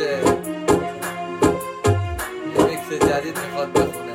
باشه. یه میکس جدید میخواد بخونه.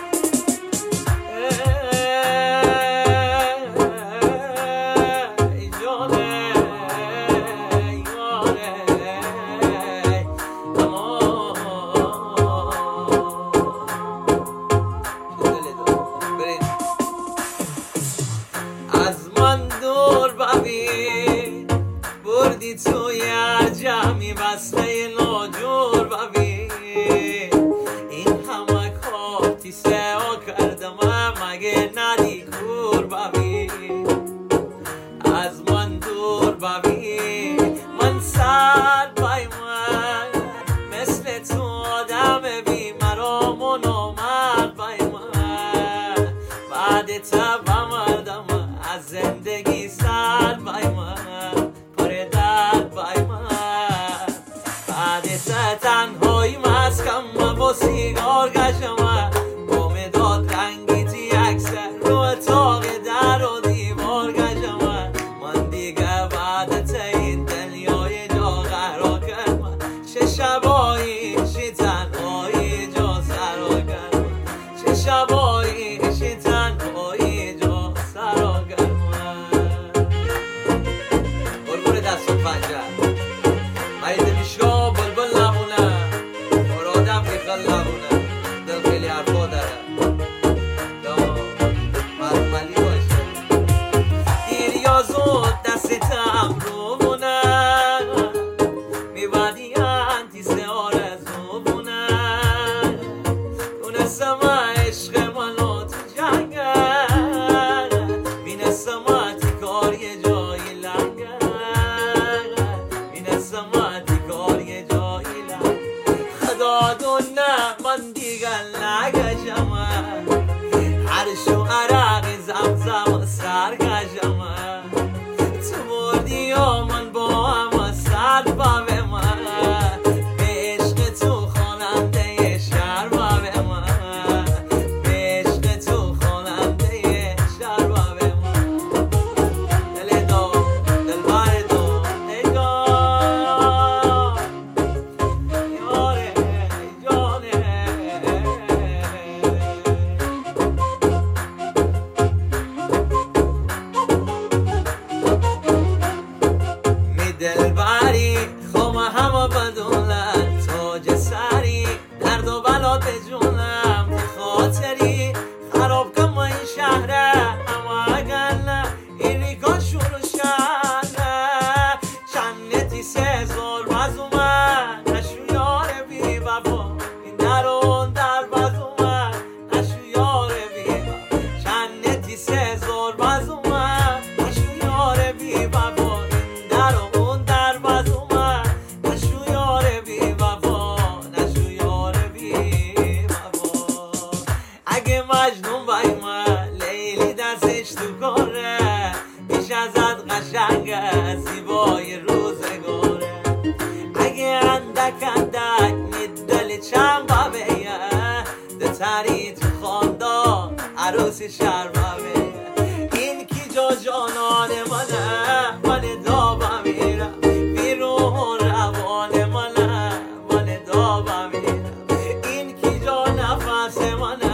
از من دور ببین بردی توی جمعی بسته ناجور ببین این همه کارتی سوا کردم مگه ندی کور ببین از من دور ببین من سر بای من مثل تو آدم بی مرام و نامرد بای من بعد تبم از زندگی سر بای من پر درد بای من بعد تنهایی مسکم با سیگار گشم با مداد رنگی تی اکثر رو اتاق در و دیوار گشم من دیگه بعد این دنیای جا قرار کردم چه شبایی چه تنهایی جا سرا کردم چه شبایی چه تنهایی جا سرا کردم دست و پنجه مرید میشگاه بلبل نمونه مرادم بیخل نمونه دل خیلی حرفا داره مرملی باشه دیر یا زود دستم رو بونه میبادی انتیسه آرزو بونه تونستم عشق منو تو جنگه بینستم تیکار یه جایی لنگه من دیگر نگشم هر شو عرق زمزم سرگشم تو بردی و من با هم سر بابه من به عشق تو خواننده شهر بابه من به عشق تو خواننده شهر بابه من دل دو دل بار دو نگاه یاره دلبری خوام همه بدولن تاج سری درد و بلا بجونم تو خاطری خراب کم این شهره اما اگر نه این ریکا شروع شهره چندتی سه زور باز اومد نشو یار بی بابا این در و اون در باز اومد نشو یار بی بابا چندتی سه زور باز اومد نشو یار بی بابا مجنون بای من لیلی دستش تو کاره بیش ازت قشنگه زیبای روزگاره اگه اندک دل چند بابیه ده تری تو خاندان عروسی شهر بابیه این کی جا جانان منه من دابم میرم بیرون روان منه من دابم میرم این کی جا نفس منه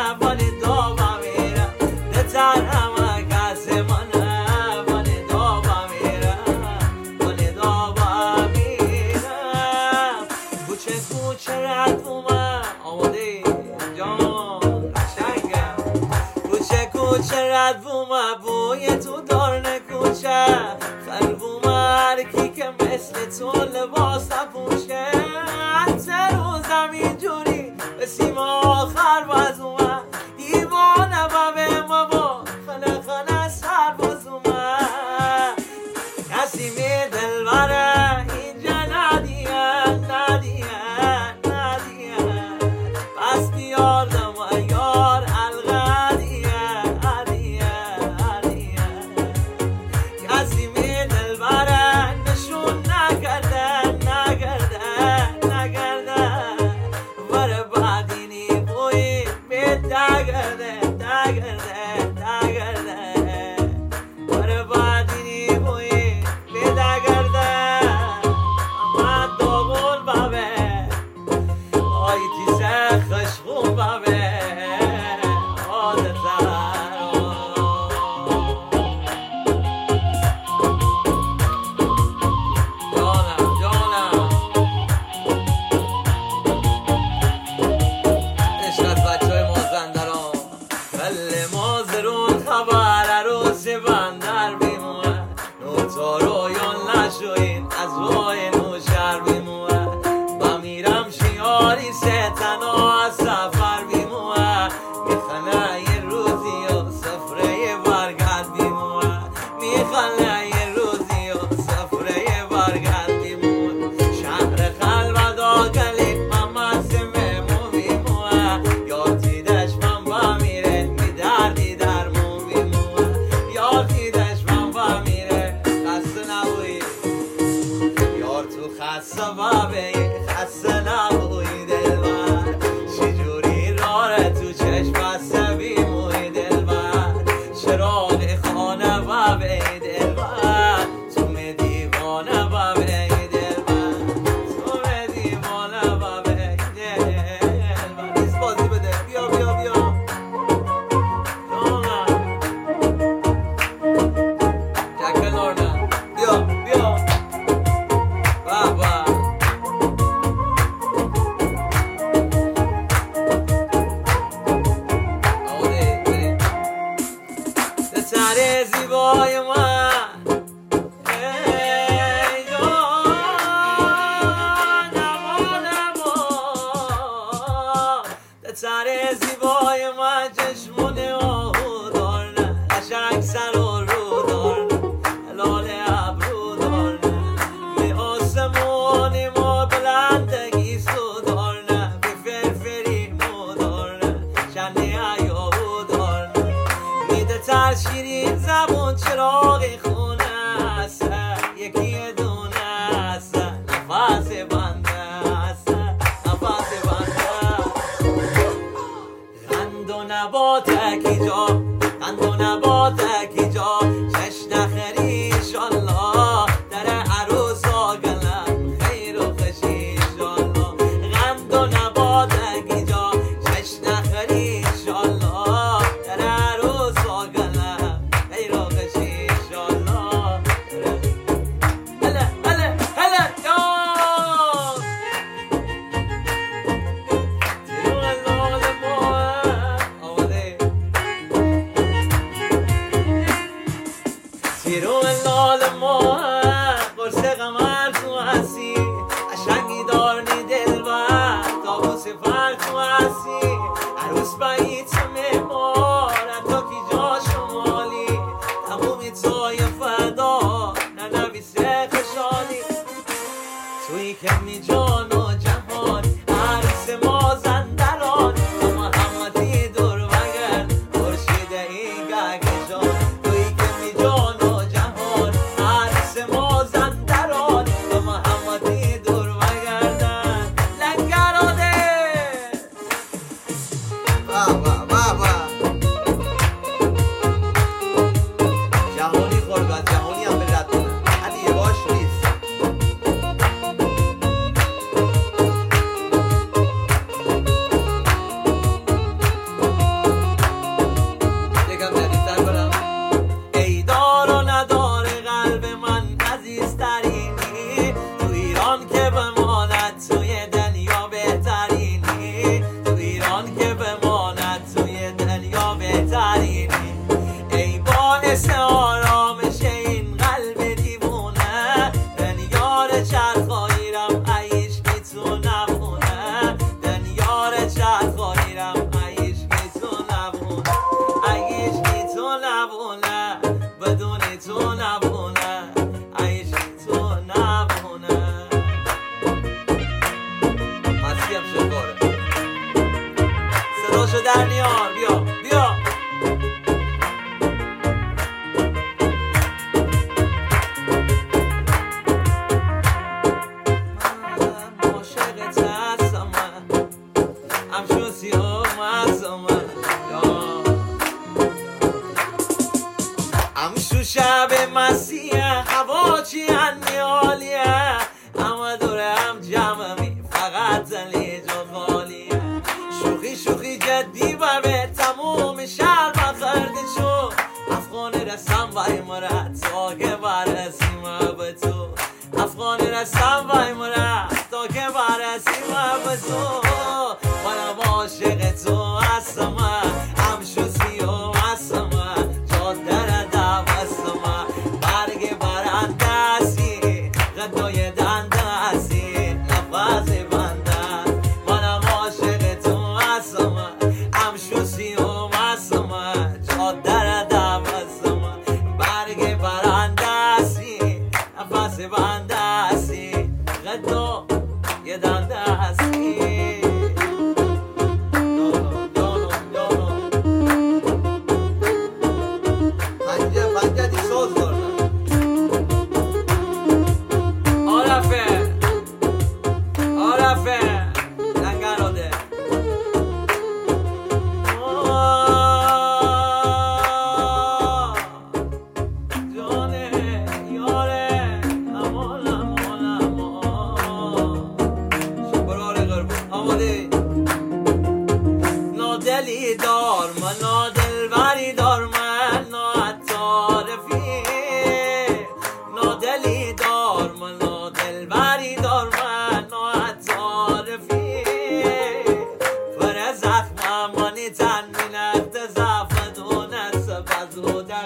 چرا بوما بوی تو دارن کوچه خلبوما رکی که مثل تو لباس نپوشه حتی روزم اینجوری به سیما آخر باز اومد دیوانه بابه ما با خانه خانه سر باز اومد کسی می دل بره اینجا ندیه ندیه ندیه پس بیاردم و یار چراغ خانه و به دلبر تو دیوانه و به دلبر تو دیوانه و به دلبر نیست بازی بده بیا بیا بیا جک لورنا بیا بیا بابا سر زیبای من ای جان نما نما سر زیبای من چشمونه آهو دارن قشنگ سر و رو دارن لال ابرو دارن به آسمانی ما بلندگی سو دارن به فرفری مو دارن شنه ایاهو دارن میده تر شیرین زبون چراغ خونه است یکی دونه است نفس بنده است نفس بنده قند و نباتکی جا قند و نباتکی جا چش نخری انشالله در عروس آگلم خیر و خوشی انشالله قند و نباتکی جا چش نخری انشالله در عروس آگلم خیر و خوشی انشالله هله هله هله جان تیرو اللال ماه آمده تیرو اللال ماه قرص قمر تو هستی قشنگی دارنی دلبر طاووس فر تو هستی عروس بایی تو مهمان حتی کی جا شمالی تمومی توی فردا ننویسه خوشحالی توی کمی جان و جهان عروس ما زندران تو محمدی دور وگر خورشید این گهگشان توی کمی جان و جهان عروس ما زندران تو محمدی دور وگردن لنگراده بابا بابا جهانی خورگاه جهانی هم به رد کنم علی باش نیست یکم جدیدتر برم ای دار و ندار قلب من عزیزترینی تو ایران که بماند توی دنیا بهترینی تو ایران که بماند توی دنیا بهترینی ای باعث آرامش این قلب دیوونه دنیار چرخاییرم عیش بی تو نمونه دنیار چرخاییرم عیش بی تو نمونه عیش بی تو نمونه بدون تو نمونه عیش بی تو نمونه مسیح هم شکاره صداشو در نیار بیا بیا من عاشقت هستم من همشوسی و مستم همشو شب مسیح هوا چی هنی عالیه همه دوره هم جمعمی فقط زلی جا خالیه شوخی شوخی جدی و به تموم شهر بخرده شو افغان رسم وای مرد تا که برسیم به تو افغان رسم وای مرد تا که برسیم به تو منم عاشق تو هستم همشوسی و مستم جاده دوستم برگ برنده هستی غدای دنده هستی نفس بنده منم عاشق تو هستم همشوسی و مستم جاده دوستم برگ برنده هستی نفس بنده هستی غدای دنده هستی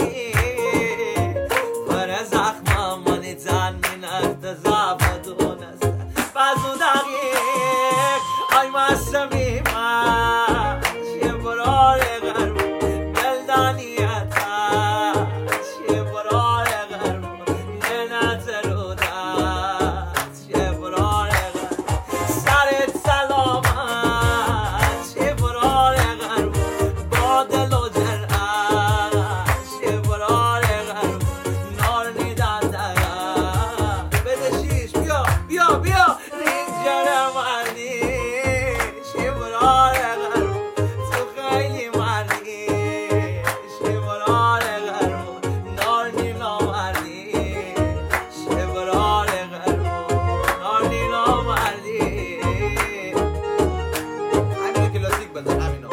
زخمی پر زخمم منی زن من اختزاب دونست بازو دقیق آی مستمی من چیه برار غرب دلدانیت چیه برار غرب ننت رو دست چیه برار غرب سرت سلامت چیه برار غرب با دل و جرأت چیه برار غرب نار نیدن دقیق بده شیش بیا بیا بیا رینجر مردی چیه برار غرب تو خیلی مردی چیه برار غرب نار نیلا مردی چیه برار غرب نار نیلا مردی همینو کلاسیک بزن همینو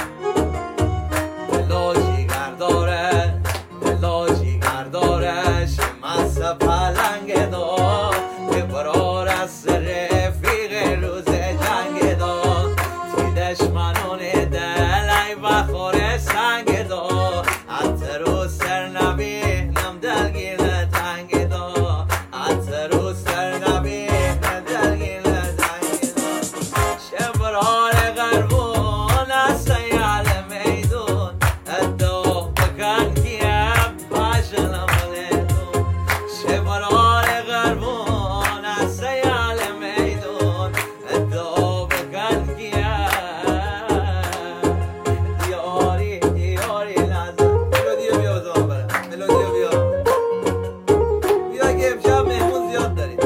دلا جیگر داره دلا جیگر داره شمس پلنگ دار که برار از سر رفیق روز جنگ دار تی دشمنان دل ای بخور سنگ دار حتی رو سر نبینم دلگیر تنگ دار حتی رو سر نبینم دلگیر تنگ دار چه برار غربون از سیال میدون ادو بکن کیم باشنم لیدون چه برار غربون از سیال میدون ادو بکن کیم دیاری دیاری لازم ملودیو بیا زمان برم ملودیو بیا بیا که امشب مهمون زیاد داریم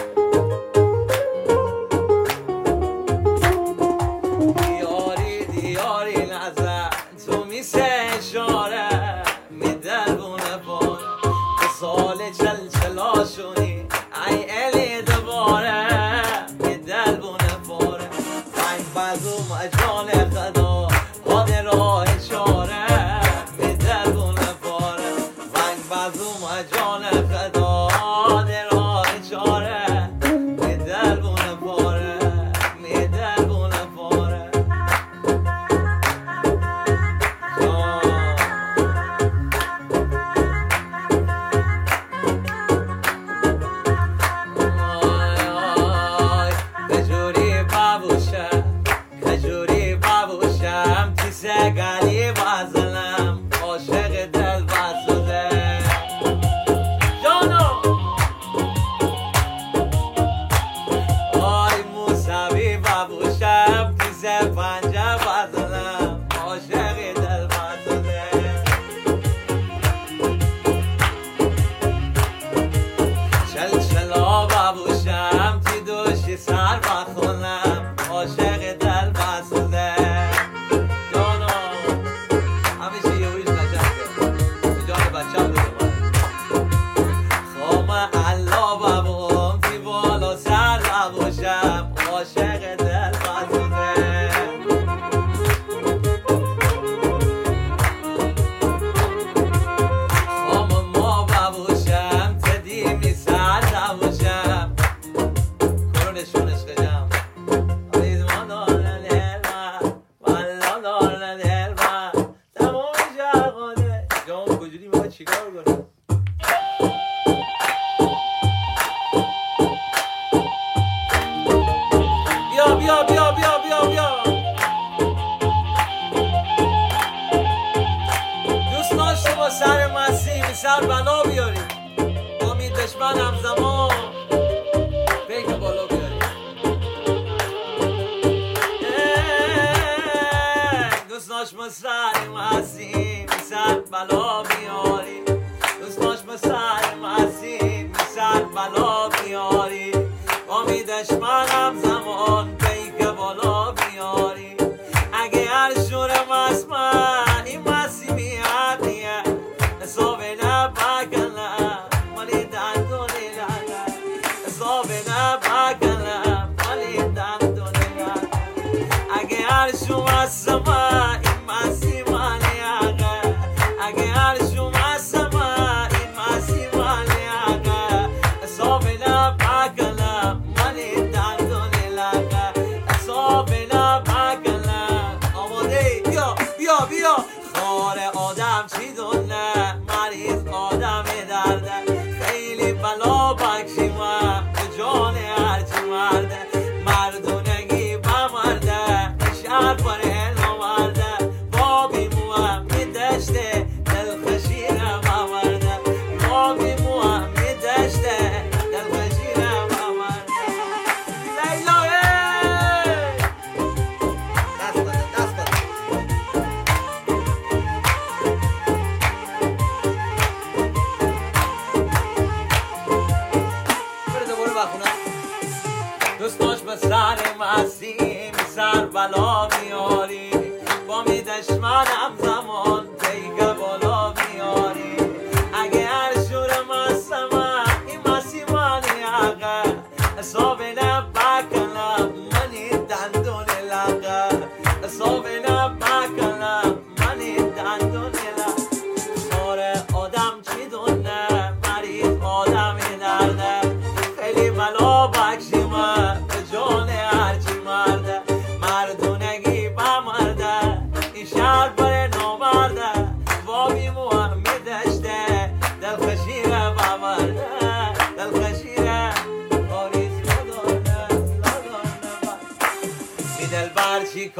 دیاری دیاری نزن تو میسه اشاره میدربونه بار به سال چلچلاشونی ای الی دوباره میدربونه باره پنگ بزوم اجان خدا آن راه چاره میدربونه باره پنگ بزوم اجان خدا آن راه چاره میدربونه باره میدربونه باره کجوری بابوشم تی سگلی بازلم عاشق دل بازده جانو آی موسوی بابوشم تی سپنجه بازلم عاشق دل بازده چلچلا بابوشم تی دوشی سر بخونم عاشق دل بازده جانو همیشه یه ویش نشسته به جان بچه هم دوزه خوام الله بابوم تی بالا سر بابوشم عاشق دل بازده خوام ما بابوشم تدیمی سر بابوشم کرونشون عشقشم آیزمان دارن دلم والا دارن دلم تمام شرقانه جام کجوری باید چیکار کنم بیا بیا بیا بیا بیا بیا دوست داشته با سر مسیح سر بلا بیاری امید دشمن همزمان پیک بالا بیاری دوست داشت با سر مسیح سر بلا بیاری دوست داشت با سر مسیح سر بلا بیاری امید دشمن همزمان پیک بالا بیاری اگه هر شورم اسمن این مسیح میادیه حساب نبکنم مالی دندونی لگن حساب نبکنم مالی دندونی لگن اگه هر شوم اسمن این مسیح مالی اگه هر شوم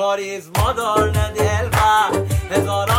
کاریزما دار نه دلبر هزار